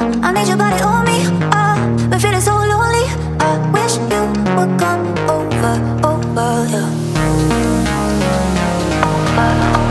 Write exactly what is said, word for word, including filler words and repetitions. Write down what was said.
I need your body on me. I've been feeling so lonely. I wish you would come over, over, yeah. Over, over.